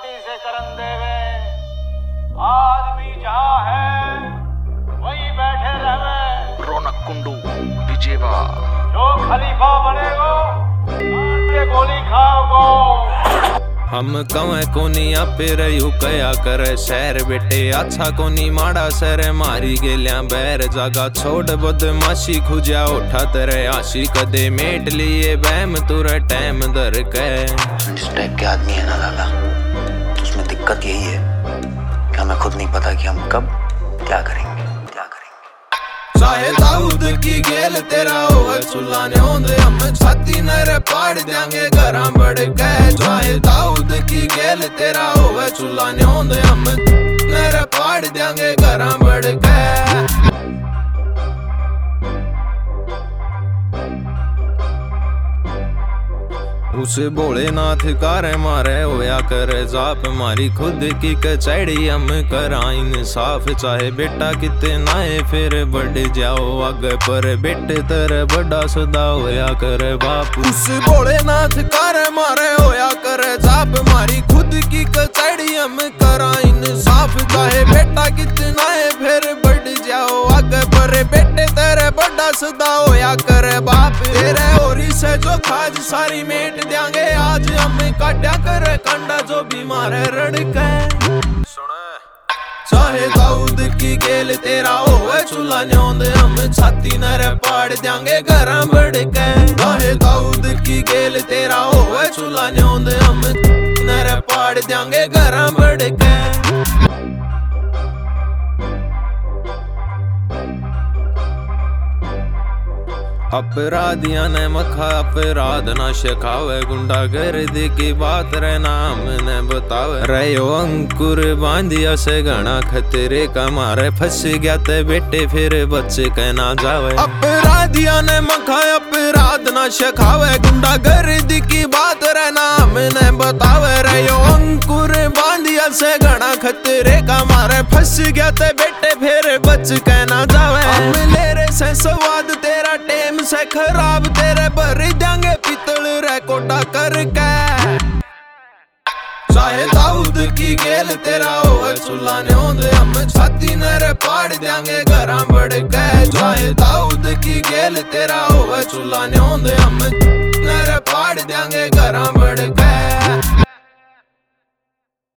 शादी से करन देवे। आदमी जहाँ है वही बैठे रहे। रौनक कुंडू विजेवा जो खलीफा बनेगो ये गोली खाओगो। हम कवे कोनी आपे रयू कया करे शहर बेटे अच्छा कोनी माड़ा सर मारी गेल्या बैर जागा छोड़ बदमाशी खुजा उठा तेरे आशी कदे मेट लिए बैम तुरे टैम दर के। जिस टाइप के आदमी है ना लाला, तो उसमें दिक्कत यही है कि हमें खुद नहीं पता कि हम कब क्या करेंगे। चाहे दाऊद की गेल तेरा होवे चुल्लाने होंदे हम छाती नरे पाड़ देंगे घरा बढ़ के। चाहे दाऊद की गेल तेरा होवे चुल्लाने होंदे हम नरे पाड़ देंगे घरा बढ़ के। उस भोलेनाथ कारे मारे होया करे जाप मारी खुद की कचैड़ी हम करा इंसाफ। चाहे बेटा कितना है फिर बढ़ जाओ आगे पर बेटे तेरे बड़ा सदा होया करे बाप। उस भोलेनाथ कारे मारे होया करे जाप मारी खुद की कचैड़ी हम करा इंसाफ। चाहे बेटा कितना है फिर बढ़ जाओ आगे पर बेटे तेरे बड़ा सदा होया करे बाप। तेरे होरी से जो खाज सारी मेट देंगे आज हम काटा करे कंडा जो बीमार है रड़के। चाहे दाऊद की गेल तेरा होवे चूल्हा न्योंद हम छाती नरे पाड़ देंगे घरा बढ़ के। चाहे दाऊद की गेल तेरा होवे चूल्हा न्योंद हम नरे पाड़ देंगे घरा बढ़ के। अपराधिया ने मखा अपराध ना सिखावे गुंडागर्दी की बात रे नाम ने बतावे। रहो अंकुर बांधिया से घना खतरे का मारे फंस गया ते बेटे फिर बच्चे कहना जावे। अपराधिया ने मखा अपराध ना सिखावे गुंडागर्दी की बात रे नाम ने बतावे। रहो अंकुर बांधिया से घना खतरे का मारे फंस गया ते बेटे फिर बच्चे कहना जावे। हम ले रे से स्वाद तेरा टेम से खराब तेरे भरी देंगे पितल रे कोटा करके। चाहे दाऊद की गेल तेरा होवे चूल्हा न्योंद हम छाती नरे पाड़ देंगे घरा बढ़ के। चाहे दाऊद की गेल तेरा होवे चूल्हा न्योंद हम नरे पाड़ देंगे घरा बढ़ के।